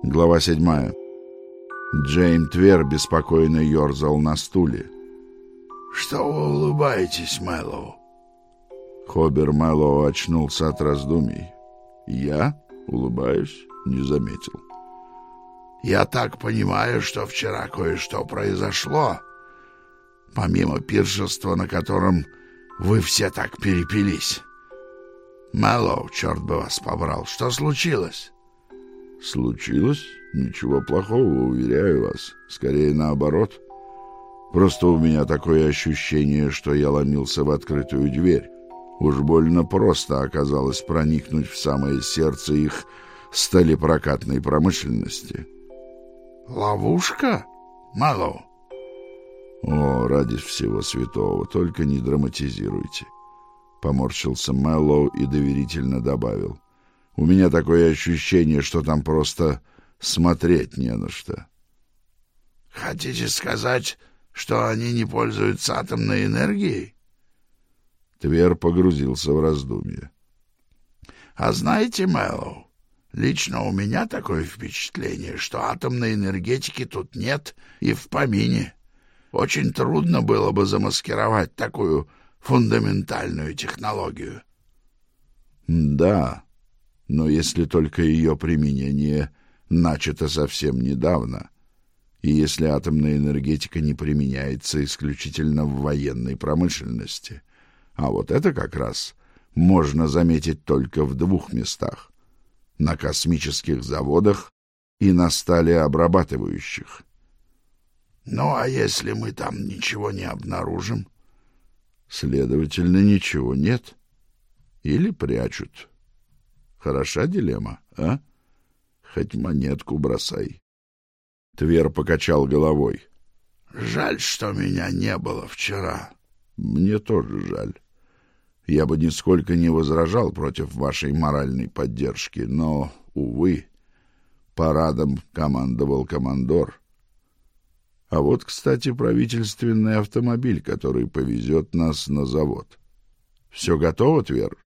Глава 7. Джейм Твер беспокойно ерзал на стуле. «Что вы улыбаетесь, Мэллоу?» Хобер Мэллоу очнулся от раздумий. «Я? Улыбаюсь? Не заметил». «Я так понимаю, что вчера кое-что произошло, помимо пиршества, на котором вы все так перепились. Мэллоу, черт бы вас побрал, что случилось?» «Случилось? Ничего плохого, уверяю вас. Скорее наоборот. Просто у меня такое ощущение, что я ломился в открытую дверь. Уж больно просто оказалось проникнуть в самое сердце их сталепрокатной промышленности». «Ловушка, Мэллоу?» «О, ради всего святого, только не драматизируйте». Поморщился Мэллоу и доверительно добавил. «У меня такое ощущение, что там просто смотреть не на что». «Хотите сказать, что они не пользуются атомной энергией?» Твер погрузился в раздумье. «А знаете, Мэллоу, лично у меня такое впечатление, что атомной энергетики тут нет и в помине. Очень трудно было бы замаскировать такую фундаментальную технологию». «Да, но если только ее применение начато совсем недавно, и если атомная энергетика не применяется исключительно в военной промышленности. А вот это как раз можно заметить только в двух местах: на космических заводах и на сталеобрабатывающих». «Ну, а если мы там ничего не обнаружим?» «Следовательно, ничего нет. Или прячут. Хороша дилемма, а? Хоть монетку бросай». Твер покачал головой. «Жаль, что меня не было вчера». «Мне тоже жаль. Я бы нисколько не возражал против вашей моральной поддержки, но, увы, парадом командовал командор. А вот, кстати, правительственный автомобиль, который повезет нас на завод. Все готово, Твер?»